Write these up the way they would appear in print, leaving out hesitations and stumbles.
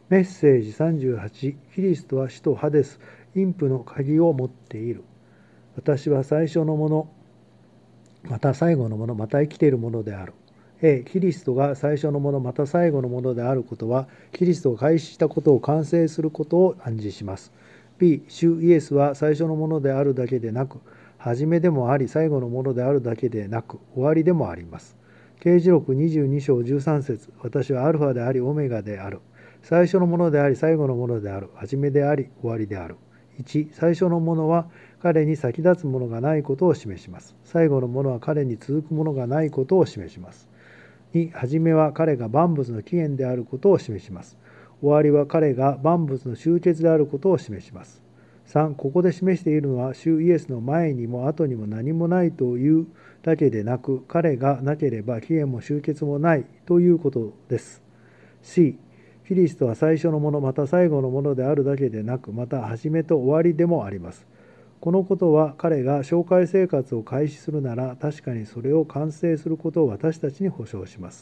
メッセージ38、キリストは死とハデス、陰府の鍵を持っている。私は最初のもの、また最後のもの、また生きているものである。キリストが最初のもの、また最後のものであることは、キリストが開始したことを完成することを暗示します。B、主イエスは最初のものであるだけでなく、初めでもあり、最後のものであるだけでなく、終わりでもあります。啓示録22章13節、私はアルファであり、オメガである。最初のものであり、最後のものである。初めであり、終わりである。1、最初のものは彼に先立つものがないことを示します。最後のものは彼に続くものがないことを示します。2、初めは彼が万物の起源であることを示します。終わりは彼が万物の終結であることを示します。3、ここで示しているのは、主イエスの前にも後にも何もないというだけでなく、彼がなければ起源も終結もないということです。C、キリストは最初のもの、また最後のものであるだけでなく、また初めと終わりでもあります。このことは彼が紹介生活を開始するなら、確かにそれを完成することを私たちに保証します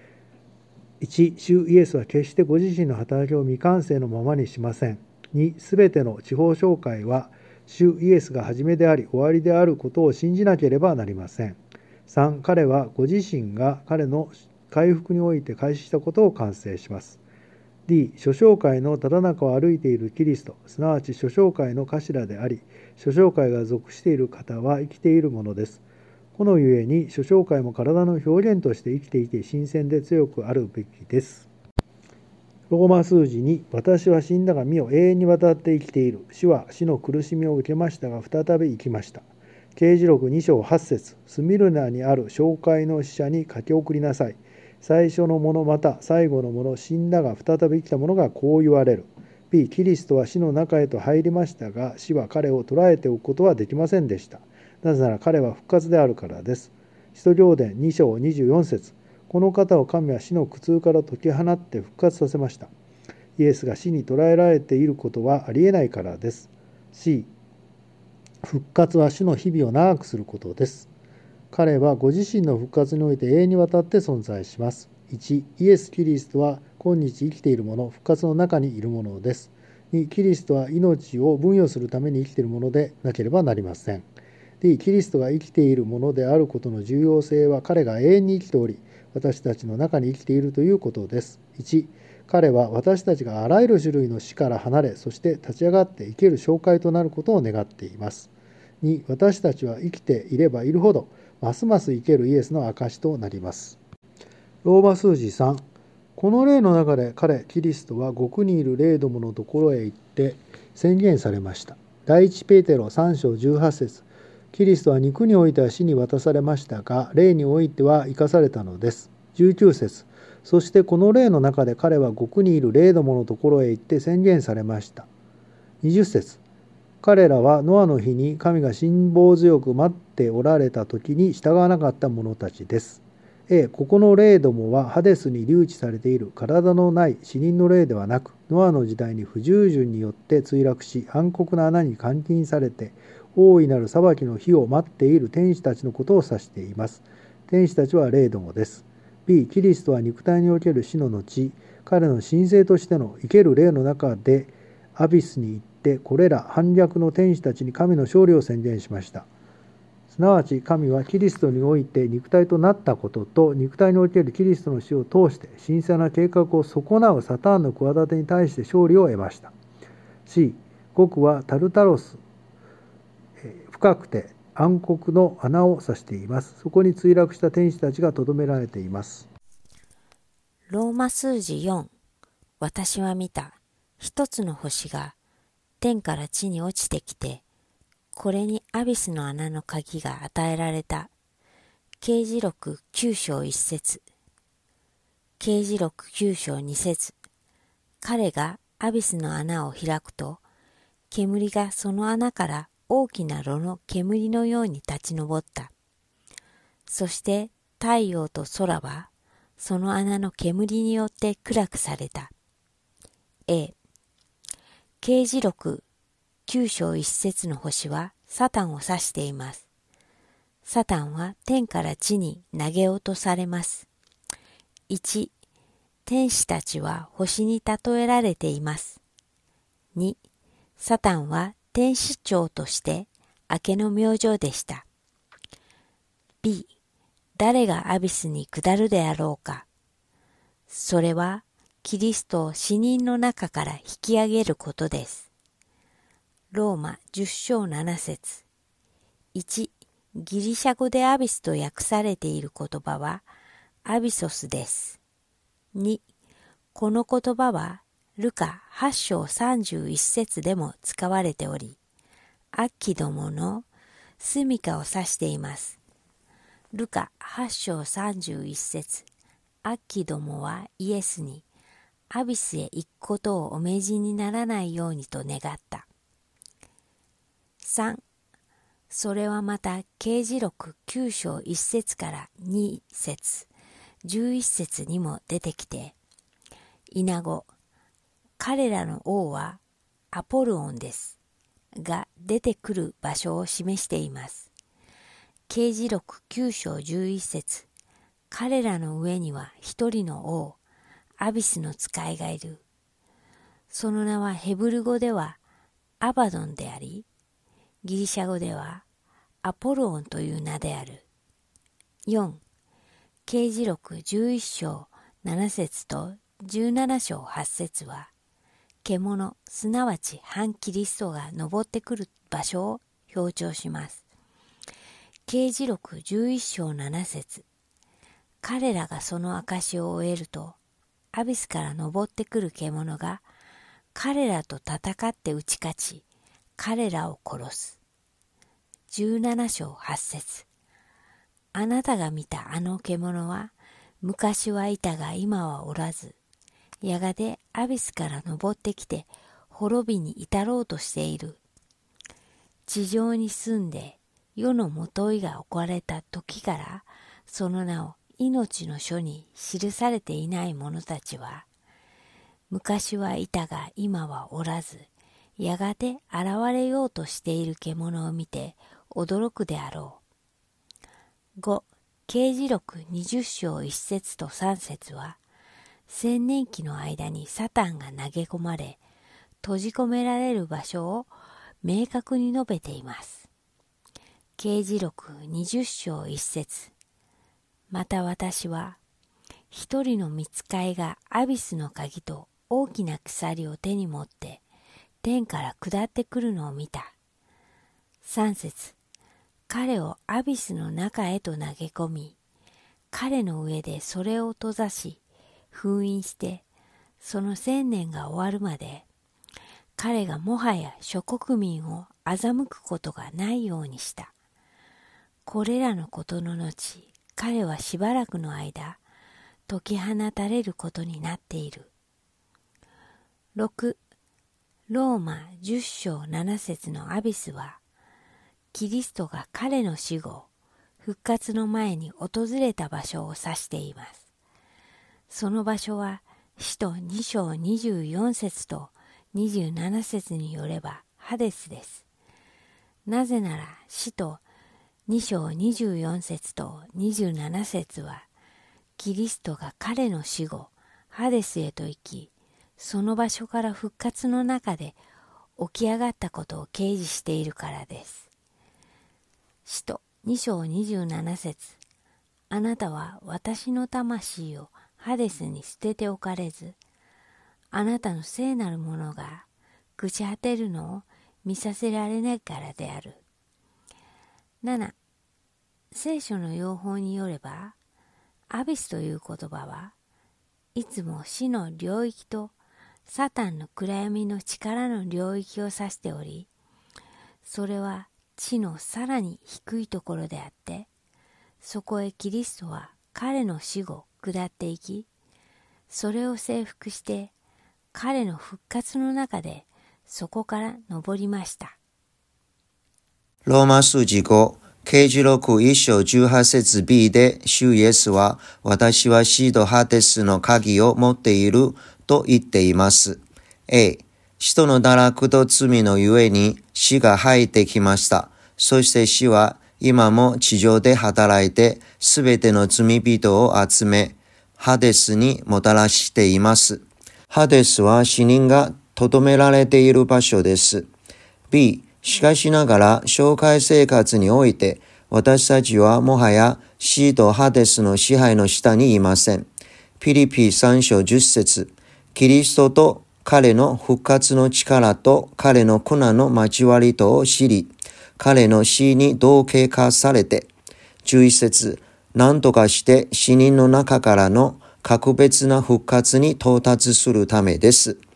。1、主イエスは決してご自身の働きを未完成のままにしません。2、すべての地方紹介は、主イエスが初めであり終わりであることを信じなければなりません。3、彼はご自身が彼の回復において開始したことを完成します。D、諸教会のただ中を歩いているキリスト、すなわち諸教会の頭であり、諸教会が属している方は生きているものです。このゆえに、諸教会も体の表現として生きていて新鮮で強くあるべきです。ローマ数字に、私は死んだが見よ永遠にわたって生きている。死は死の苦しみを受けましたが再び生きました。啓示録2章8節、スミルナにある教会の使者に書き送りなさい。最初のものまた最後のもの、死んだが再び生きたものがこう言われる。B、キリストは死の中へと入りましたが、死は彼を捕らえておくことはできませんでした。なぜなら彼は復活であるからです。使徒行伝2章24節、この方を神は死の苦痛から解き放って復活させました。イエスが死に捕らえられていることはありえないからです。C、復活は主の日々を長くすることです。彼はご自身の復活において永遠にわたって存在します。1、イエス・キリストは今日生きているもの、復活の中にいるものです。2、キリストは命を分与するために生きているものでなければなりません。D、キリストが生きているものであることの重要性は、彼が永遠に生きており、私たちの中に生きているということです。1、彼は私たちがあらゆる種類の死から離れ、そして立ち上がって生ける紹介となることを願っています。2、私たちは生きていればいるほど、ますます生けるイエスの証となります。ローマ数字3、この例の中でキリストは獄にいる霊どものところへ行って宣言されました。第一ペテロ3章18節、キリストは肉においては死に渡されましたが、霊においては生かされたのです。19節、そしてこの例の中で彼は獄にいる霊どものところへ行って宣言されました。20節、彼らはノアの日に神が辛抱強く待っておられた時に従わなかった者たちです。ここの霊どもはハデスに留置されている体のない死人の霊ではなく、ノアの時代に不従順によって墜落し、暗黒の穴に監禁されて、大いなる裁きの日を待っている天使たちのことを指しています。天使たちは霊どもです。B、キリストは肉体における死の後、彼の神聖としての生ける霊の中でアビスに行って、これら反逆の天使たちに神の勝利を宣言しました。すなわち神はキリストにおいて肉体となったことと、肉体におけるキリストの死を通して神聖な計画を損なうサターンの企てに対して勝利を得ました。C、獄はタルタロス、深くて暗黒の穴を指しています。そこに墜落した天使たちが留められています。 ローマ数字4、私は見た。一つの星が天から地に落ちてきて、これにアビスの穴の鍵が与えられた。啓示録9章1節、啓示録9章2節、彼がアビスの穴を開くと、煙がその穴から大きな炉の煙のように立ち上った。そして太陽と空はその穴の煙によって暗くされた。A、啓示録9章1節の星はサタンを指しています。サタンは天から地に投げ落とされます。1、 天使たちは星に例えられています。2、サタンは天使長として明けの明星でした。B、誰がアビスに下るであろうか。それはキリストを死人の中から引き上げることです。ローマ10章7節。1、ギリシャ語でアビスと訳されている言葉はアビソスです。2、この言葉はルカ8章31節でも使われており、悪鬼どもの住処を指しています。ルカ8章31節。悪鬼どもはイエスにアビスへ行くことをお命じにならないようにと願った。3、それはまた啓示録9章1節から2節、11節にも出てきて、イナゴ、彼らの王はアポルオンですが出てくる場所を示しています。啓示録9章11節、彼らの上には一人の王、アビスの使いがいる。その名はヘブル語ではアバドンであり、ギリシャ語ではアポルオンという名である。4、啓示録11章7節と17章8節は、獣、すなわち反キリストが登ってくる場所を強調します。啓示録11章7節、彼らがその証を終えると、アビスから登ってくる獣が彼らと戦って打ち勝ち、彼らを殺す。17章8節、あなたが見たあの獣は、昔はいたが今はおらず、やがてアビスから登ってきて滅びに至ろうとしている。地上に住んで世のもといが置かれた時から、その名を命の書に記されていない者たちは、昔はいたが今はおらず、やがて現れようとしている獣を見て驚くであろう。5、啓示録20章1節と3節は、千年期の間にサタンが投げ込まれ、閉じ込められる場所を明確に述べています。啓示録20章1節、また私は、一人の御使いがアビスの鍵と大きな鎖を手に持って、天から下ってくるのを見た。3節、彼をアビスの中へと投げ込み、彼の上でそれを閉ざし、封印して、その1000年が終わるまで、彼がもはや諸国民を欺くことがないようにした。これらのことの後、彼はしばらくの間、解き放たれることになっている。6、ローマ10章7節のアビスは、キリストが彼の死後、復活の前に訪れた場所を指しています。その場所は、使徒2章24節と27節によればハデスです。なぜなら、使徒2章24節と27節は、キリストが彼の死後、ハデスへと行き、その場所から復活の中で起き上がったことを掲示しているからです。使徒2章27節、あなたは私の魂をハデスに捨てておかれず、あなたの聖なるものが朽ち果てるのを見させられないからである。7、聖書の用法によれば、アビスという言葉はいつも死の領域とサタンの暗闇の力の領域を指しており、それは地のさらに低いところであって、そこへキリストは彼の死後下っていき、それを征服して彼の復活の中でそこから登りました。 ローマ数字5、啓示録1章18節 B で、主イエスは、私は死とハデスの鍵を持っていると言っています。A、使徒の堕落と罪のゆえに死が入ってきました。そして死は今も地上で働いて、すべての罪人を集め、 ハデスにもたらしています。ハデスは死人が留められている場所です。B、しかしながら紹介生活において私たちはもはや死とハデスの支配の下にいません。ピリピ3章10節、キリストと彼の復活の力と彼の苦難の交わりとを知り、彼の死に同型化されて、11節、何とかして死人の中からの格別な復活に到達するためです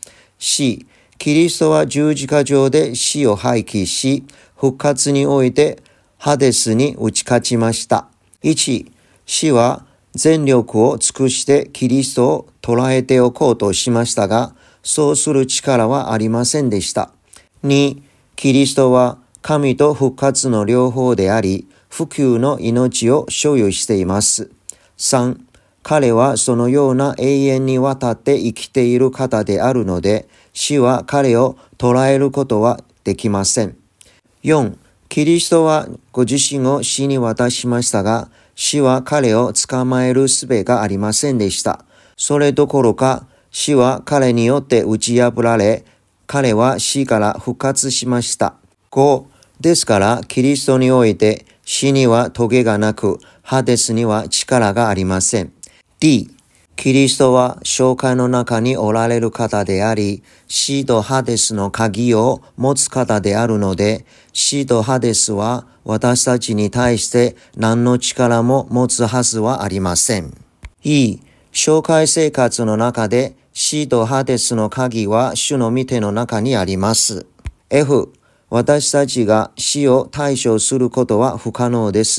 。C、キリストは十字架上で死を廃棄し、復活においてハデスに打ち勝ちました。1、死は全力を尽くしてキリストを捉えておこうとしましたが、そうする力はありませんでした。2、キリストは神と復活の両方であり、不朽の命を所有しています。3、彼はそのような永遠にわたって生きている方であるので、死は彼を捉えることはできません。4、キリストはご自身を死に渡しましたが、死は彼を捕まえる術がありませんでした。それどころか、死は彼によって打ち破られ、彼は死から復活しました。5、ですから、キリストにおいて死には棘がなく、ハデスには力がありません。D、キリストは紹介の中におられる方であり、死とハデスの鍵を持つ方であるので、死とハデスは私たちに対して何の力も持つはずはありません。E、紹介生活の中で死とハデスの鍵は主の御手の中にあります。F、私たちが死を対処することは不可能です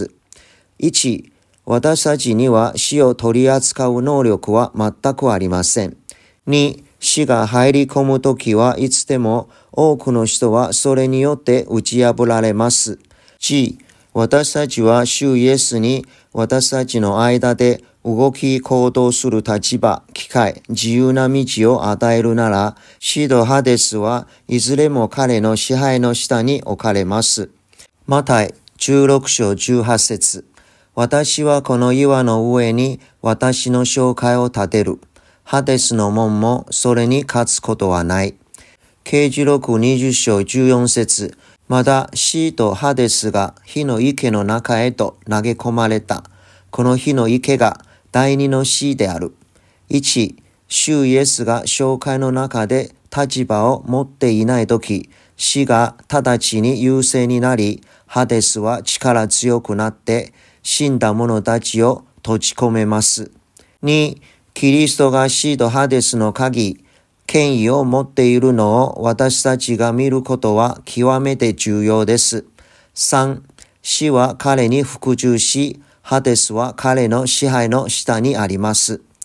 。1、私たちには死を取り扱う能力は全くありません。2、死が入り込むときはいつでも多くの人はそれによって打ち破られます。G、私たちは主イエスに私たちの間で動き行動する立場、機会、自由な道を与えるなら、死とハデスはいずれも彼の支配の下に置かれます。マタイ16章18節、私はこの岩の上に私の教会を建てる。ハデスの門もそれに勝つことはない。啓示録20章14節、まだ死とハデスが火の池の中へと投げ込まれた。この火の池が第二の死である。1、主イエスが教会の中で立場を持っていないとき、死が直ちに優勢になり、ハデスは力強くなって死んだ者たちを閉じ込めます。2、キリストが死とハデスの鍵、権威を持っているのを私たちが見ることは極めて重要です。3、死は彼に服従し、ハデスは彼の支配の下にあります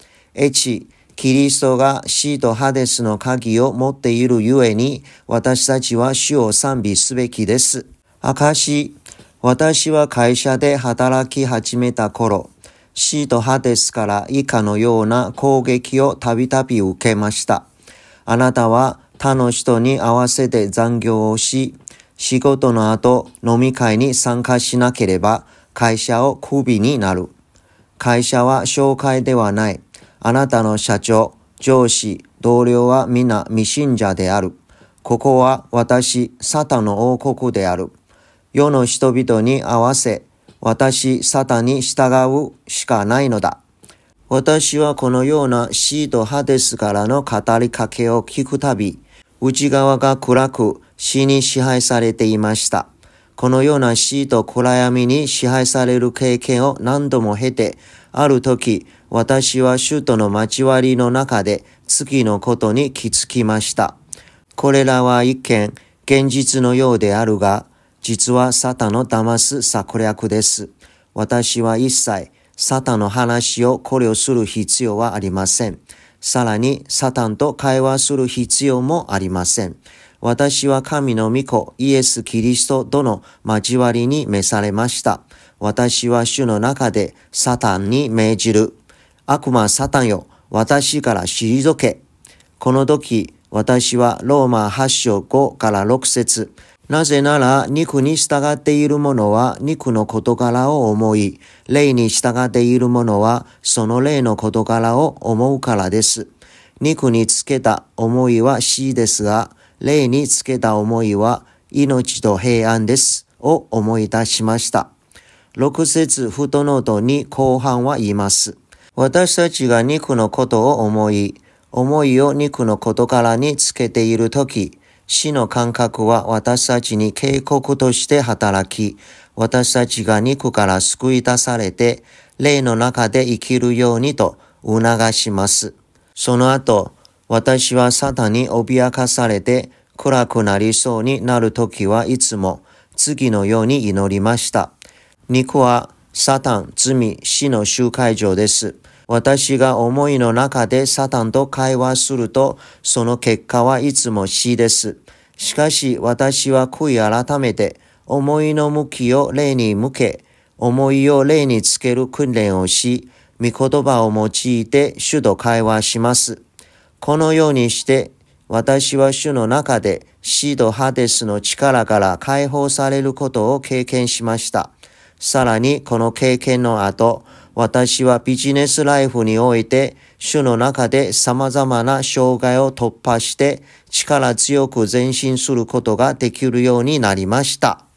。1、キリストが死とハデスの鍵を持っているゆえに、私たちは主を賛美すべきです。証、私は会社で働き始めた頃、死とハデスから以下のような攻撃をたびたび受けました。あなたは他の人に合わせて残業をし、仕事の後飲み会に参加しなければ会社をクビになる。会社は紹介ではない。あなたの社長、上司、同僚は皆未信者である。ここは私、サタンの王国である。世の人々に合わせ、私、サタンに従うしかないのだ。私はこのような死とハデスからの語りかけを聞くたび、内側が暗く死に支配されていました。このような死と暗闇に支配される経験を何度も経て、ある時、私は主との交わりの中で次のことに気づきました。これらは一見、現実のようであるが、実はサタンの騙す策略です。私は一切、サタンの話を考慮する必要はありません。さらに、サタンと会話する必要もありません。私は神の御子、イエス・キリストとの交わりに召されました。私は主の中でサタンに命じる。悪魔サタンよ、私から退け。この時、私はローマ8章5から6節、 なぜなら肉に従っている者は肉の事柄を思い、霊に従っている者はその霊の事柄を思うからです。肉につけた思いは死ですが、霊につけた思いは命と平安です。を思い出しました。6節フットノートに後半は言います。私たちが肉のことを思いを肉の事柄につけているとき、死の感覚は私たちに警告として働き、私たちが肉から救い出されて、霊の中で生きるようにと促します。その後、私はサタンに脅かされて暗くなりそうになるときはいつも次のように祈りました。肉はサタン、罪、死の集会場です。私が思いの中でサタンと会話すると、その結果はいつも死です。しかし私は悔い改めて、思いの向きを霊に向け、思いを霊につける訓練をし、御言葉を用いて主と会話します。このようにして、私は主の中で死とハデスの力から解放されることを経験しました。さらにこの経験の後、私はビジネスライフにおいて、主の中で様々な障害を突破して、力強く前進することができるようになりました。